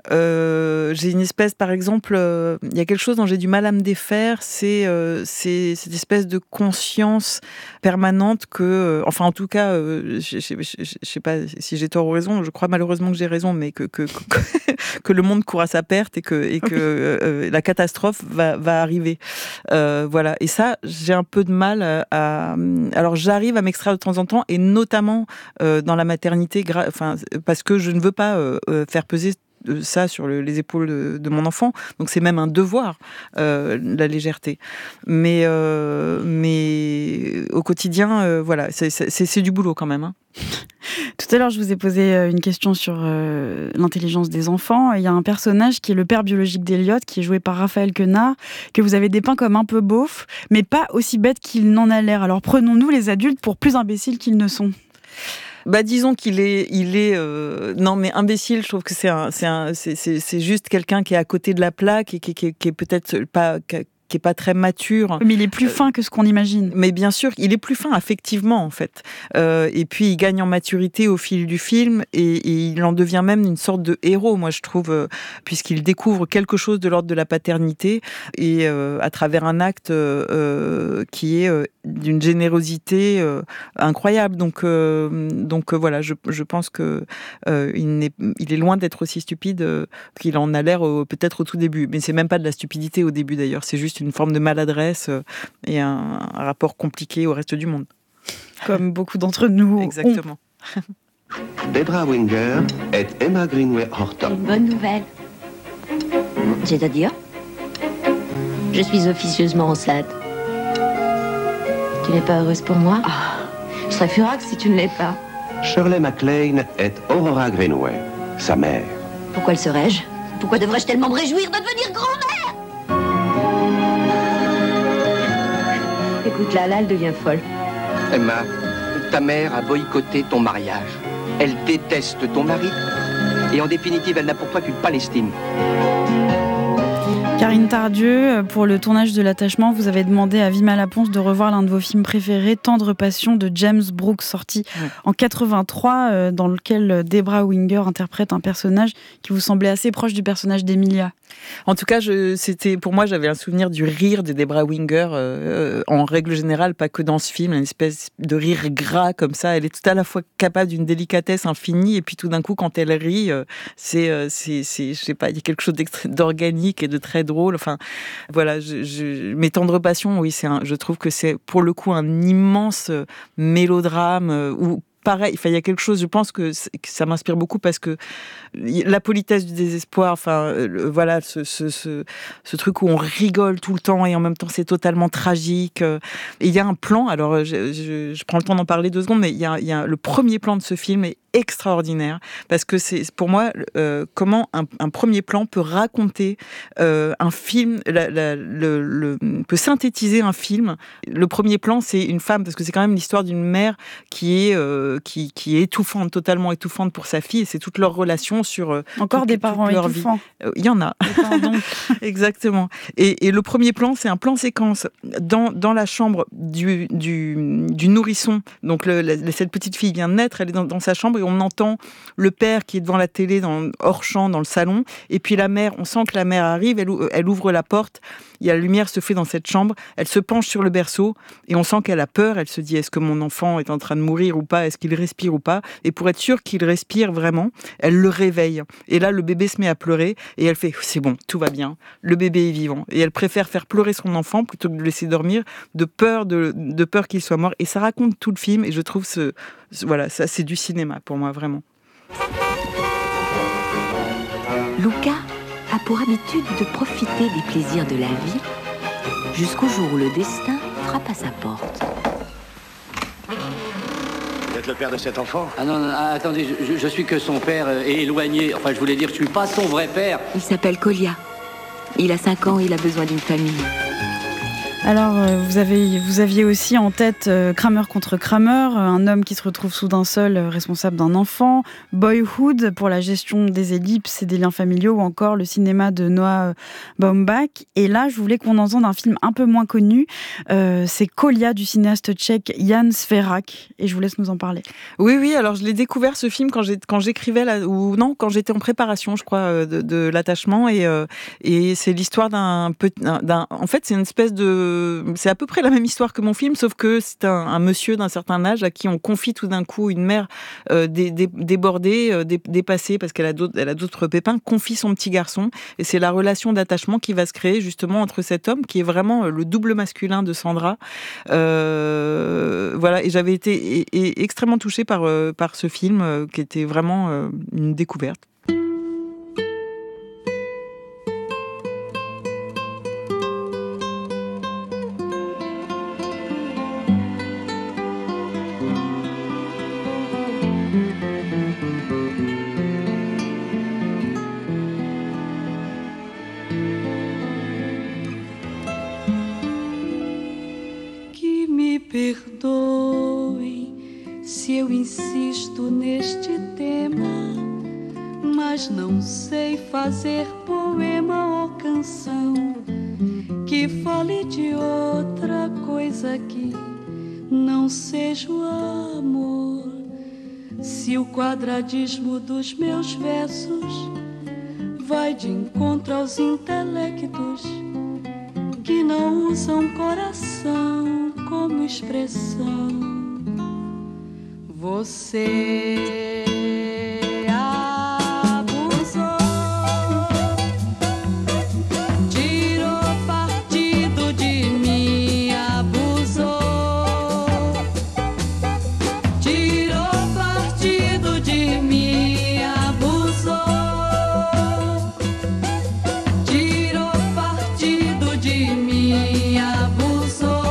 Euh, j'ai une espèce, par exemple, il euh, y a quelque chose dont j'ai du mal à me défaire, c'est, euh, c'est cette espèce de conscience permanente que, euh, enfin en tout cas, euh, je, je, je, je sais pas si j'ai tort ou raison, je crois malheureusement que j'ai raison, mais que que, que, que le monde court à sa perte et que et que euh, la catastrophe va va arriver. Euh, voilà. Et ça, j'ai un peu de mal à. à alors j'arrive à m'extraire de temps en temps, et notamment euh, dans la maternité, gra- enfin parce que je ne veux pas euh, faire peser ça sur le, les épaules de, de mon enfant, donc c'est même un devoir, euh, la légèreté. Mais euh, mais au quotidien, euh, voilà, c'est, c'est, c'est du boulot quand même. Hein. Tout à l'heure, je vous ai posé une question sur euh, l'intelligence des enfants. Il y a un personnage qui est le père biologique d'Eliott, qui est joué par Raphaël Quenard, que vous avez dépeint comme un peu beauf, mais pas aussi bête qu'il n'en a l'air. Alors prenons-nous les adultes pour plus imbéciles qu'ils ne sont. Bah disons qu'il est, il est, euh, non mais imbécile. Je trouve que c'est un, c'est un, c'est, c'est, c'est juste quelqu'un qui est à côté de la plaque et qui, qui, qui est peut-être pas. Qui, qui est pas très mature. Mais il est plus fin que ce qu'on imagine. Mais bien sûr, il est plus fin affectivement, en fait. Euh, et puis, il gagne en maturité au fil du film et, et il en devient même une sorte de héros, moi, je trouve, euh, puisqu'il découvre quelque chose de l'ordre de la paternité et euh, à travers un acte euh, qui est euh, d'une générosité euh, incroyable. Donc, euh, donc euh, voilà, je, je pense que euh, il, n'est, il est loin d'être aussi stupide euh, qu'il en a l'air euh, peut-être au tout début. Mais c'est même pas de la stupidité au début, d'ailleurs. C'est juste une forme de maladresse et un, un rapport compliqué au reste du monde. Comme beaucoup d'entre nous. Exactement. Debra Winger est Emma Greenway Horton. Une bonne nouvelle. C'est-à-dire ? Je suis officieusement enceinte. Tu n'es pas heureuse pour moi ? oh, Je serais furax si tu ne l'es pas. Shirley MacLaine est Aurora Greenway, sa mère. Pourquoi le serais-je ? Pourquoi devrais-je tellement me réjouir de devenir grand-mère ? Écoute, là, là, elle devient folle. Emma, ta mère a boycotté ton mariage. Elle déteste ton mari. Et en définitive, elle n'a pour toi qu'une Palestine. Carine Tardieu, pour le tournage de L'attachement, vous avez demandé à Vima Laponce de revoir l'un de vos films préférés, Tendre Passion de James Brooks, sorti ouais. en quatre-vingt-trois, dans lequel Debra Winger interprète un personnage qui vous semblait assez proche du personnage d'Emilia. En tout cas, je, c'était, pour moi, j'avais un souvenir du rire de Debra Winger, euh, en règle générale, pas que dans ce film, une espèce de rire gras comme ça. Elle est tout à la fois capable d'une délicatesse infinie, et puis tout d'un coup, quand elle rit, euh, c'est, euh, c'est, c'est, je sais pas, il y a quelque chose d'organique et de très drôle. Enfin, voilà, je, je, mes Tendre Passion, oui, c'est un, je trouve que c'est pour le coup un immense mélodrame euh, où pareil, il y a quelque chose, je pense que, que ça m'inspire beaucoup parce que la politesse du désespoir, enfin, le, voilà, ce, ce, ce, ce truc où on rigole tout le temps et en même temps c'est totalement tragique. Et il y a un plan, alors je, je, je prends le temps d'en parler deux secondes, mais il y a, il y a le premier plan de ce film est extraordinaire parce que c'est pour moi euh, comment un, un premier plan peut raconter euh, un film, la, la, le, le, peut synthétiser un film. Le premier plan, c'est une femme, parce que c'est quand même l'histoire d'une mère qui est euh, qui, qui est étouffante, totalement étouffante pour sa fille, et c'est toute leur relation sur euh, encore toute, des parents toute leur étouffants. Il euh, y en a. Exactement. Et, et le premier plan, c'est un plan séquence dans dans la chambre du du, du nourrisson. Donc le, la, cette petite fille vient de naître, elle est dans, dans sa chambre. Et on entend le père qui est devant la télé, dans, hors champ, dans le salon. Et puis la mère, on sent que la mère arrive, elle, elle ouvre la porte. il y a la lumière se fait dans cette chambre, elle se penche sur le berceau et on sent qu'elle a peur, elle se dit est-ce que mon enfant est en train de mourir ou pas, est-ce qu'il respire ou pas, et pour être sûre qu'il respire vraiment, elle le réveille. Et là, le bébé se met à pleurer et elle fait c'est bon, tout va bien, le bébé est vivant. Et elle préfère faire pleurer son enfant plutôt que de le laisser dormir de peur, de, de peur qu'il soit mort. Et ça raconte tout le film et je trouve ce, ce voilà, ça c'est du cinéma pour moi, vraiment. Luca a pour habitude de profiter des plaisirs de la vie jusqu'au jour où le destin frappe à sa porte. Vous êtes le père de cet enfant? Ah non, non, attendez, je, je suis que son père euh, éloigné. Enfin, je voulais dire, je suis pas son vrai père. Il s'appelle Colia. Il a cinq ans et il a besoin d'une famille. Alors, euh, vous, avez, vous aviez aussi en tête euh, Kramer contre Kramer, euh, un homme qui se retrouve soudain seul, euh, responsable d'un enfant, Boyhood pour la gestion des ellipses et des liens familiaux, ou encore le cinéma de Noah Baumbach. Et là, je voulais qu'on entende un film un peu moins connu, euh, c'est Colia du cinéaste tchèque Jan Svěrák, et je vous laisse nous en parler. Oui, oui, alors je l'ai découvert ce film quand, j'ai, quand j'écrivais, la, ou non, quand j'étais en préparation, je crois, de, de l'attachement, et, euh, et c'est l'histoire d'un, d'un... En fait, c'est une espèce de c'est à peu près la même histoire que mon film, sauf que c'est un, un monsieur d'un certain âge à qui on confie tout d'un coup une mère euh, dé, dé, débordée, euh, dé, dépassée parce qu'elle a d'autres, elle a d'autres pépins, confie son petit garçon. Et c'est la relation d'attachement qui va se créer justement entre cet homme qui est vraiment le double masculin de Sandra. Euh, voilà, et j'avais été et, et extrêmement touchée par, euh, par ce film euh, qui était vraiment euh, une découverte. Perdoe se eu insisto neste tema, mas não sei fazer poema ou canção que fale de outra coisa que não seja o amor. Se o quadradismo dos meus versos vai de encontro aos intelectos que não usam coração como expressão, você abusou, tirou partido de mim, abusou, tirou partido de mim, abusou, tirou partido de mim, abusou.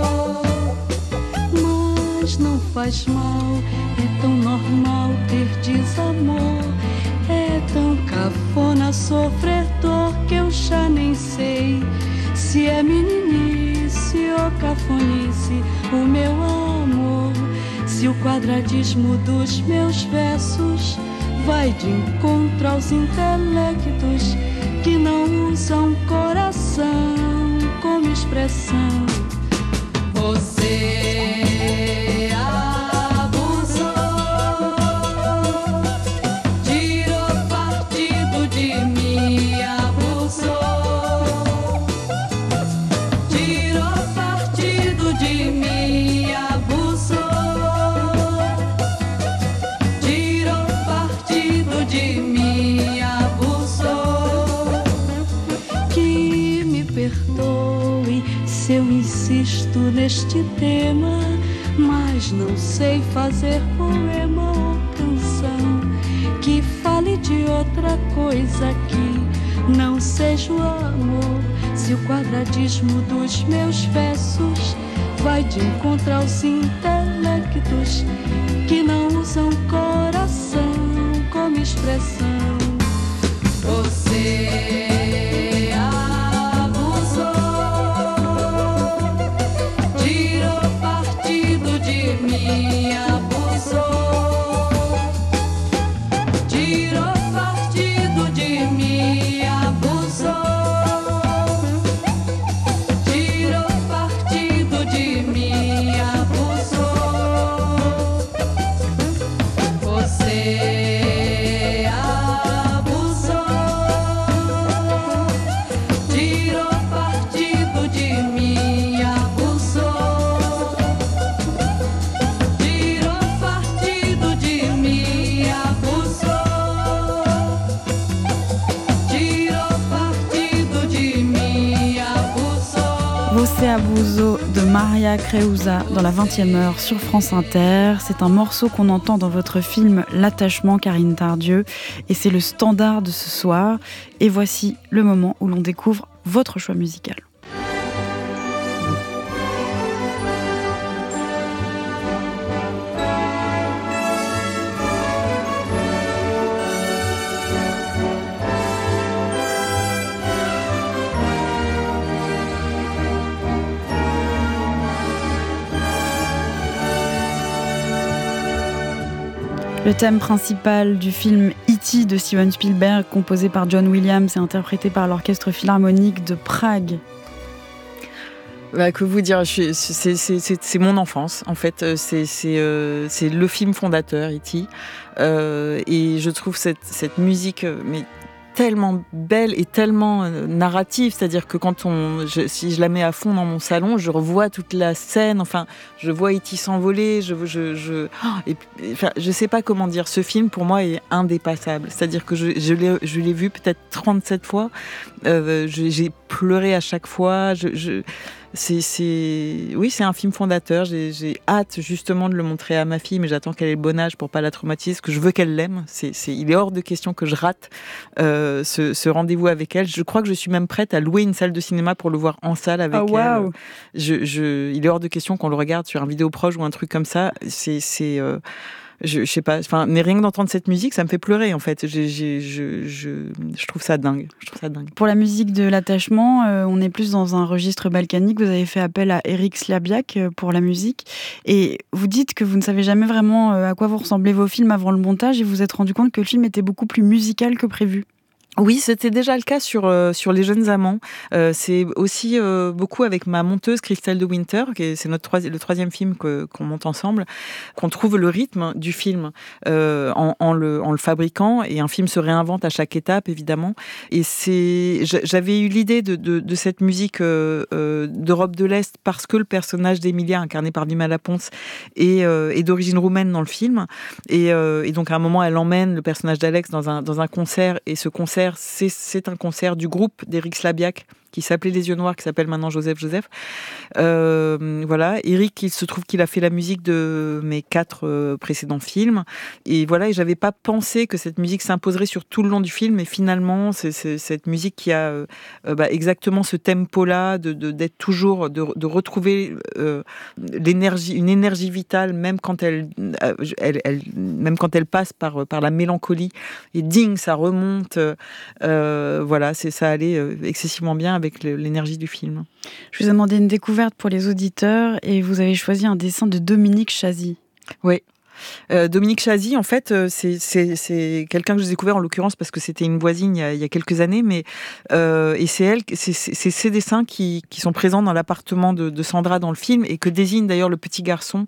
Não faz mal, é tão normal ter desamor, é tão cafona sofrer dor que eu já nem sei se é meninice ou cafonice o meu amor. Se o quadradismo dos meus versos vai de encontro aos intelectos que não usam coração como expressão, você neste tema, mas não sei fazer poema ou canção que fale de outra coisa que não seja o amor. Se o quadradismo dos meus versos vai de encontro aos intelectos que não usam coração como expressão, você me abusou, tirou partido de mim, abusou, tirou partido de mim, abusou, você abusou, Te Abuso de Maria Creusa dans la vingtième heure sur France Inter. C'est un morceau qu'on entend dans votre film L'attachement, Karine Tardieu, et c'est le standard de ce soir. Et voici le moment où l'on découvre votre choix musical. Le thème principal du film E T de Steven Spielberg, composé par John Williams et interprété par l'Orchestre Philharmonique de Prague. Bah, que vous dire, je, c'est, c'est, c'est, c'est mon enfance, en fait. C'est, c'est, euh, c'est le film fondateur, E T Euh, et je trouve cette, cette musique mais tellement belle et tellement narrative, c'est-à-dire que quand on, je, si je la mets à fond dans mon salon, je revois toute la scène, enfin, je vois E T s'envoler, je, je, je, et, enfin, je sais pas comment dire, ce film pour moi est indépassable, c'est-à-dire que je, je, l'ai, je l'ai vu peut-être trente-sept fois, euh, je, j'ai pleuré à chaque fois, je, je C'est, c'est... Oui, c'est un film fondateur. J'ai, j'ai hâte justement de le montrer à ma fille, mais j'attends qu'elle ait le bon âge pour pas la traumatiser, parce que je veux qu'elle l'aime. C'est, c'est... Il est hors de question que je rate euh, ce, ce rendez-vous avec elle. Je crois que je suis même prête à louer une salle de cinéma pour le voir en salle avec oh, wow. elle. Je, je... Il est hors de question qu'on le regarde sur un vidéo proche ou un truc comme ça. C'est... c'est euh... Je, je sais pas, enfin, mais rien que d'entendre cette musique, ça me fait pleurer en fait. J'ai, j'ai, je, je, je trouve ça dingue. Je trouve ça dingue. Pour la musique de l'attachement, euh, on est plus dans un registre balkanique. Vous avez fait appel à Eric Slabiak pour la musique, et vous dites que vous ne savez jamais vraiment à quoi vous ressemblez vos films avant le montage, et vous vous êtes rendu compte que le film était beaucoup plus musical que prévu. Oui, c'était déjà le cas sur euh, sur Les Jeunes Amants. Euh, c'est aussi euh, beaucoup avec ma monteuse Christelle de Winter, qui est, c'est notre troisi- le troisième film que, qu'on monte ensemble, qu'on trouve le rythme du film euh, en, en le en le fabriquant, et un film se réinvente à chaque étape évidemment. Et c'est j'avais eu l'idée de de, de cette musique euh, euh, d'Europe de l'Est parce que le personnage d'Emilia incarné par Vima Laponce est, euh, est d'origine roumaine dans le film, et, euh, et donc à un moment elle emmène le personnage d'Alex dans un dans un concert, et ce concert C'est, c'est un concert du groupe d'Eric Slabiak qui s'appelait Les Yeux Noirs, qui s'appelle maintenant Joseph Joseph. Euh, voilà, Eric, il se trouve qu'il a fait la musique de mes quatre euh, précédents films. Et voilà, et j'avais pas pensé que cette musique s'imposerait sur tout le long du film, mais finalement, c'est, c'est cette musique qui a euh, bah, exactement ce tempo-là, de, de, d'être toujours, de, de retrouver euh, l'énergie, une énergie vitale, même quand elle, elle, elle, même quand elle passe par, par la mélancolie. Et ding, ça remonte. Euh, voilà, c'est, ça allait euh, excessivement bien avec l'énergie du film. Je vous ai demandé une découverte pour les auditeurs, et vous avez choisi un dessin de Dominique Chazy. Oui. Euh, Dominique Chazy, en fait, euh, c'est, c'est, c'est quelqu'un que j'ai découvert en l'occurrence parce que c'était une voisine il y a, il y a quelques années, mais euh, et c'est elle, c'est, c'est, c'est ces dessins qui, qui sont présents dans l'appartement de, de Sandra dans le film, et que désigne d'ailleurs le petit garçon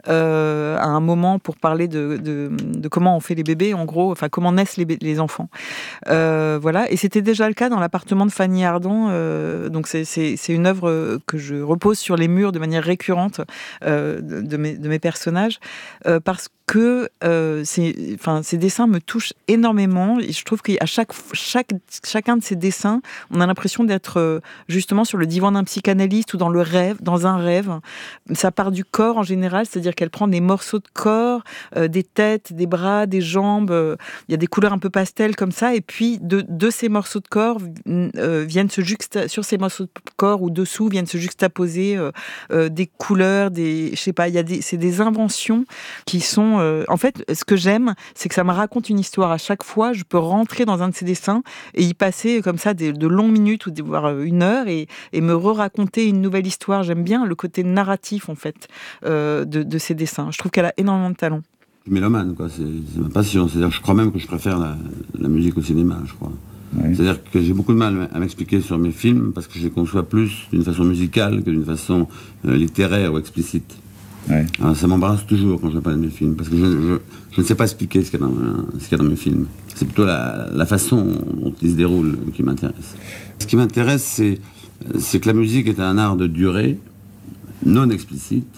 euh, à un moment pour parler de, de, de comment on fait les bébés, en gros, enfin comment naissent les, les enfants. Euh, voilà, et c'était déjà le cas dans l'appartement de Fanny Ardant. Euh, donc c'est, c'est, c'est une œuvre que je repose sur les murs de manière récurrente euh, de, de, mes, de mes personnages. Euh, parce que euh, c'est, enfin, ces dessins me touchent énormément, et je trouve qu'à chaque, chaque, chacun de ces dessins, on a l'impression d'être euh, justement sur le divan d'un psychanalyste ou dans le rêve, dans un rêve. Ça part du corps en général, c'est-à-dire qu'elle prend des morceaux de corps, euh, des têtes, des bras, des jambes, euh, il y a des couleurs un peu pastel comme ça, et puis de, de ces morceaux de corps euh, viennent se juxta- sur ces morceaux de corps ou dessous viennent se juxtaposer euh, euh, des couleurs, des, je sais pas, il y a des, c'est des inventions qui sont euh, en fait, ce que j'aime, c'est que ça me raconte une histoire à chaque fois. Je peux rentrer dans un de ces dessins et y passer comme ça des, de longues minutes ou voire une heure, et, et me re-raconter une nouvelle histoire. J'aime bien le côté narratif en fait euh, de, de ces dessins. Je trouve qu'elle a énormément de talent. Mélomane, quoi. C'est, c'est ma passion. C'est-à-dire, je crois même que je préfère la, la musique au cinéma, je crois. Oui. C'est-à-dire que j'ai beaucoup de mal à m'expliquer sur mes films parce que je les conçois plus d'une façon musicale que d'une façon euh, littéraire ou explicite. Ouais. Alors, ça m'embarrasse toujours quand je parle de mes films, parce que je, je, je ne sais pas expliquer ce qu'il y a dans, ce qu'il y a dans mes films. C'est plutôt la, la façon dont ils se déroulent qui m'intéresse. Ce qui m'intéresse, c'est, c'est que la musique est un art de durée, non explicite,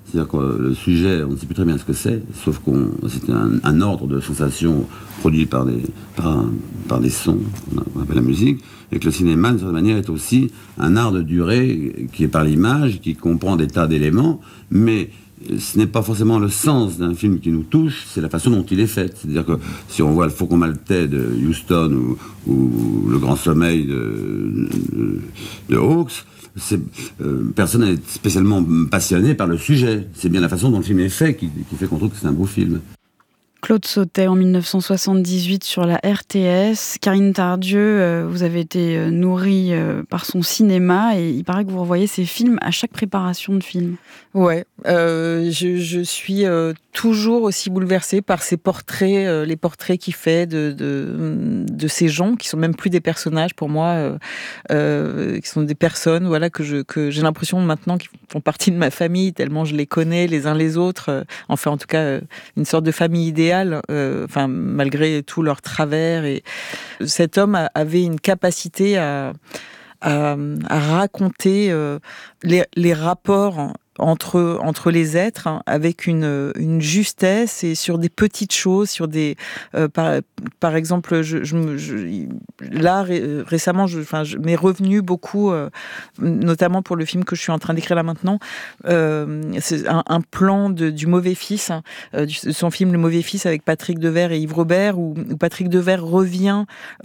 C'est-à-dire que le sujet, on ne sait plus très bien ce que c'est, sauf que c'est un, un ordre de sensations produit par des, par, par des sons, on appelle la musique, et que le cinéma, d'une certaine manière, est aussi un art de durée qui est par l'image, qui comprend des tas d'éléments, mais ce n'est pas forcément le sens d'un film qui nous touche, c'est la façon dont il est fait. C'est-à-dire que si on voit Le Faucon Maltais de Huston ou, ou Le Grand Sommeil de, de, de Hawks, c'est, euh, personne n'est spécialement passionné par le sujet. C'est bien la façon dont le film est fait qui, qui fait qu'on trouve que c'est un beau film. Claude Sautet en mille neuf cent soixante-dix-huit sur la R T S. Carine Tardieu, euh, vous avez été euh, nourrie euh, par son cinéma et il paraît que vous revoyez ses films à chaque préparation de film. Ouais, euh, je, je suis euh, toujours aussi bouleversée par ces portraits, euh, les portraits qu'il fait de, de, de ces gens qui sont même plus des personnages pour moi, euh, euh, qui sont des personnes, voilà, que, je, que j'ai l'impression maintenant qu'ils font partie de ma famille tellement je les connais les uns les autres. Euh, enfin, en tout cas, euh, une sorte de famille idéale, euh, enfin, malgré tous leurs travers. Et cet homme a, avait une capacité à, à, à raconter euh, les, les rapports entre entre les êtres, hein, avec une une justesse et sur des petites choses, sur des euh, par par exemple, je, je, je là ré, récemment, je, enfin, je m'est revenu beaucoup, euh, notamment pour le film que je suis en train d'écrire là maintenant, euh, c'est un, un plan de, du Mauvais Fils, hein, euh, son film Le Mauvais Fils avec Patrick Devers et Yves Robert, où, où Patrick Devers revient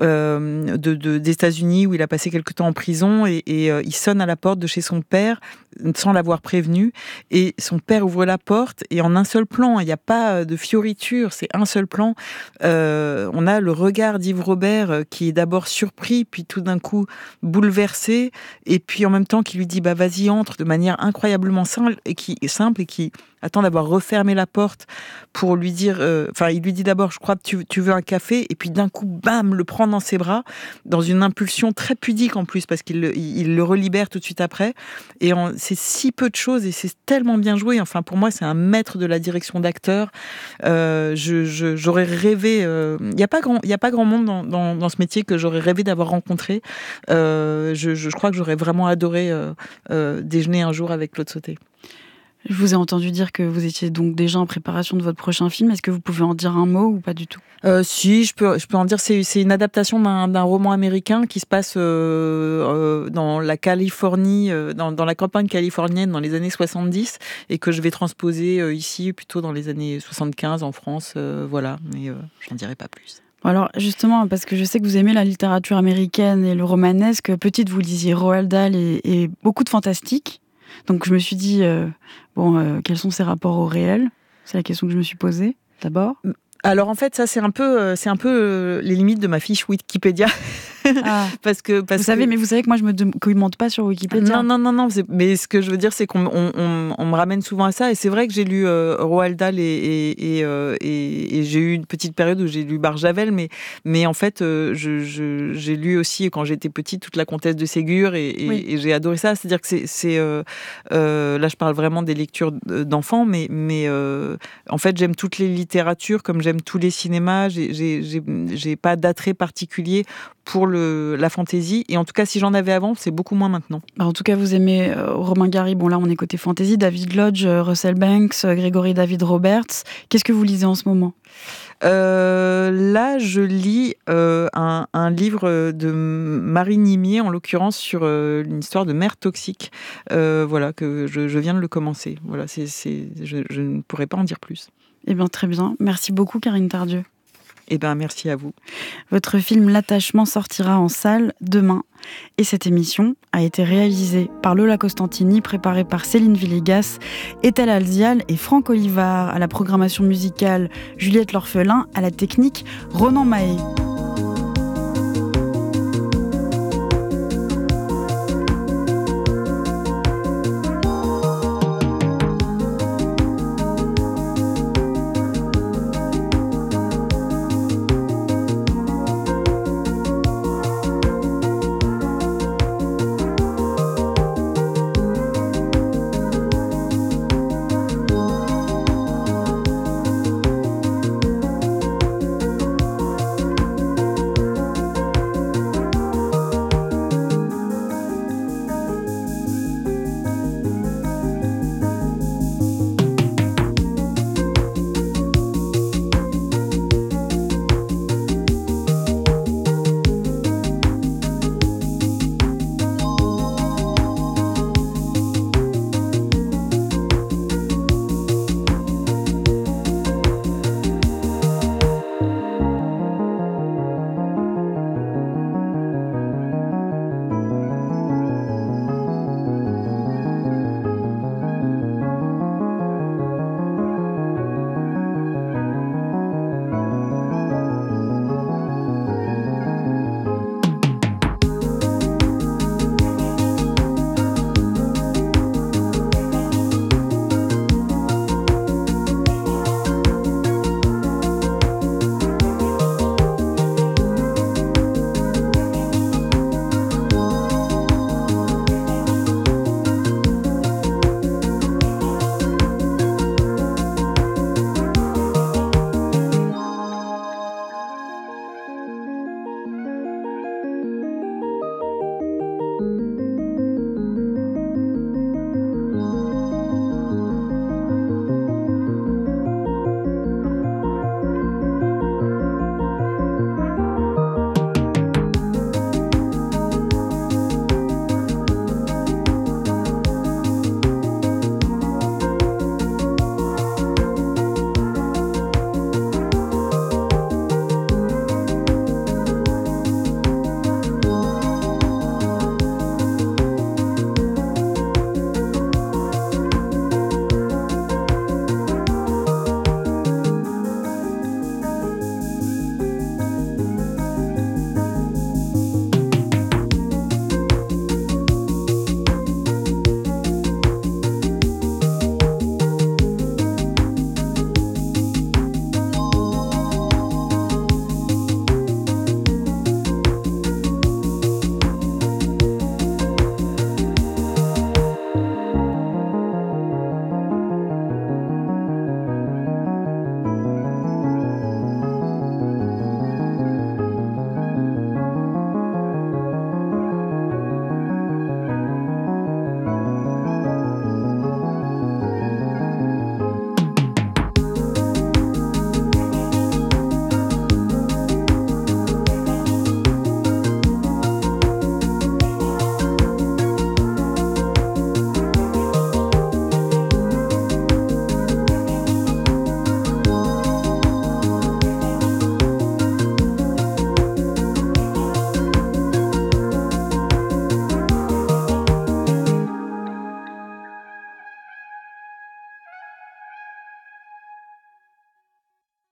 euh, de, de des États-Unis où il a passé quelque temps en prison et, et euh, il sonne à la porte de chez son père sans l'avoir prévenu. Et son père ouvre la porte et en un seul plan, il n'y a pas de fioriture, c'est un seul plan. Euh, on a le regard d'Yves Robert qui est d'abord surpris, puis tout d'un coup bouleversé, et puis en même temps qui lui dit bah vas-y entre de manière incroyablement simple et qui est simple et qui attend d'avoir refermé la porte pour lui dire, enfin euh, il lui dit d'abord je crois que tu, tu veux un café, et puis d'un coup bam le prend dans ses bras dans une impulsion très pudique en plus parce qu'il le, il le relibère tout de suite après, et on, c'est si peu de choses et c'est tellement bien joué. Enfin pour moi c'est un maître de la direction d'acteur. Euh, je, je, j'aurais rêvé, il euh, n'y a pas grand, il y a pas grand monde dans, dans, dans ce métier que j'aurais rêvé d'avoir rencontré. Euh, je, je crois que j'aurais vraiment adoré euh, euh, déjeuner un jour avec Claude Sautet. Je vous ai entendu dire que vous étiez donc déjà en préparation de votre prochain film. Est-ce que vous pouvez en dire un mot ou pas du tout ? Euh, si, je peux, je peux en dire. C'est, c'est une adaptation d'un, d'un roman américain qui se passe euh, euh, dans la Californie, euh, dans, dans la campagne californienne dans les années soixante-dix, et que je vais transposer euh, ici plutôt dans les années soixante-quinze en France. Euh, voilà, mais euh, j'en dirai pas plus. Alors justement, parce que je sais que vous aimez la littérature américaine et le romanesque, petite vous lisiez Roald Dahl et, et beaucoup de fantastique. Donc je me suis dit, euh, bon, euh, quels sont ses rapports au réel ? C'est la question que je me suis posée, d'abord. Alors en fait, ça c'est un peu, c'est un peu les limites de ma fiche Wikipédia. Ah. parce que, parce vous savez, que... mais vous savez que moi je me commente pas sur Wikipédia. Non, non, non, non. C'est... Mais ce que je veux dire, c'est qu'on on, on, on me ramène souvent à ça. Et c'est vrai que j'ai lu euh, Roald Dahl et, et, et, euh, et, et j'ai eu une petite période où j'ai lu Barjavel, mais, mais en fait, euh, je, je, j'ai lu aussi quand j'étais petite toute la Comtesse de Ségur et, et, oui. et j'ai adoré ça. C'est-à-dire que c'est, c'est euh, euh, là, je parle vraiment des lectures d'enfants, mais, mais euh, en fait, j'aime toutes les littératures comme j'aime tous les cinémas. J'ai, j'ai, j'ai, j'ai pas d'attrait particulier pour le, la fantaisie, et en tout cas si j'en avais avant, c'est beaucoup moins maintenant. Bah en tout cas vous aimez euh, Romain Gary, bon là on est côté fantaisie, David Lodge, euh, Russell Banks, euh, Gregory David Roberts. Qu'est-ce que vous lisez en ce moment ? Euh, là, je lis euh, un, un livre de Marie Nimier, en l'occurrence sur euh, une histoire de mère toxique. Euh, voilà, que je, je viens de le commencer. Voilà, c'est, c'est, je, je ne pourrais pas en dire plus. Eh bien, très bien. Merci beaucoup, Carine Tardieu. Eh bien, merci à vous. Votre film L'Attachement sortira en salle demain. Et cette émission a été réalisée par Lola Costantini, préparée par Céline Villegas, Ethel Alzial et Franck Olivard. À la programmation musicale, Juliette L'Orphelin. À la technique, Ronan Mahé.